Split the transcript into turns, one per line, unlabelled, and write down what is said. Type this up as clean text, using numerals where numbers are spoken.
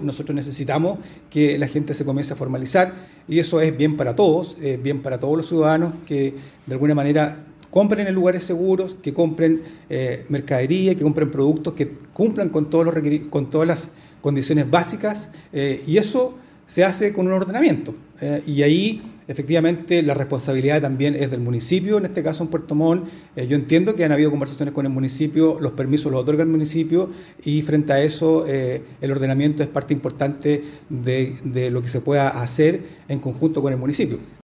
nosotros necesitamos que la gente se comience a formalizar y eso es bien para todos, bien para todos los ciudadanos que de alguna manera compren en lugares seguros, que compren mercadería, que compren productos que cumplan con con todas las condiciones básicas y eso se hace con un ordenamiento. Y ahí efectivamente la responsabilidad también es del municipio, en este caso en Puerto Montt. Yo entiendo que han habido conversaciones con el municipio, los permisos los otorga el municipio y frente a eso el ordenamiento es parte importante de lo que se pueda hacer en conjunto con el municipio.